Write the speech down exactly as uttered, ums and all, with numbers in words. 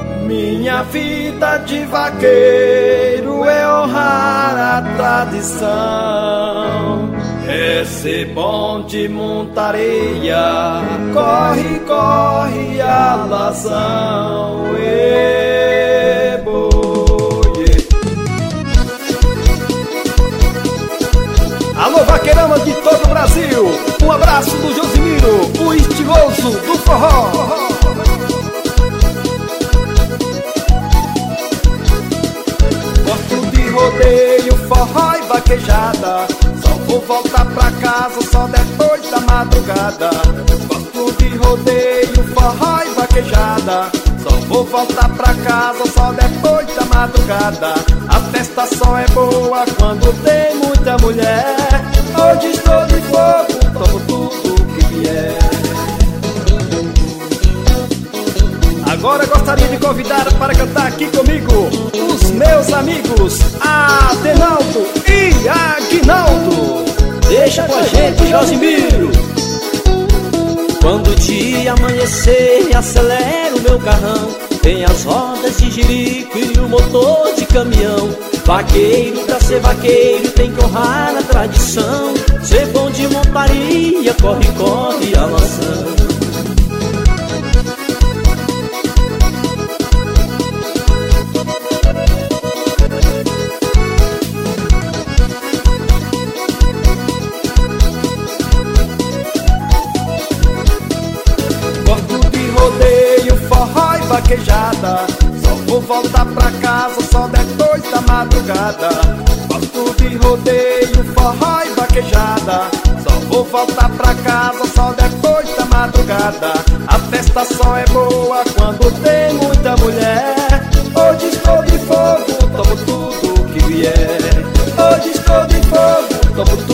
Minha vida de vaqueiro é honrar a tradição, é ser bom de montaria, corre, corre a lação. E boi. Alô, vaqueirama de todo o Brasil, um abraço do Josimiro, o estiloso do forró. Rodeio, forró e vaquejada, só vou voltar pra casa só depois da madrugada. Gosto de rodeio, forró e vaquejada, só vou voltar pra casa só depois da madrugada. A festa só é boa quando tem muita mulher. Hoje estou de fogo, tomo tudo que vier. Agora gostaria de convidar para cantar aqui comigo os meus amigos Adenaldo e Aguinaldo. Deixa com a gente, Josimiro. Quando o dia amanhecer, acelera o meu carrão, tem as rodas de jirico e o motor de caminhão. Vaqueiro, pra ser vaqueiro, tem que honrar a tradição, ser bom de montaria, corre, corre a lação. Rodeio, forró e vaquejada, só vou voltar pra casa só depois da madrugada. Gosto de rodeio, forró e vaquejada, só vou voltar pra casa só depois da madrugada. A festa só é boa quando tem muita mulher. Hoje estou de fogo, tomo tudo que vier. Hoje estou de fogo, tomo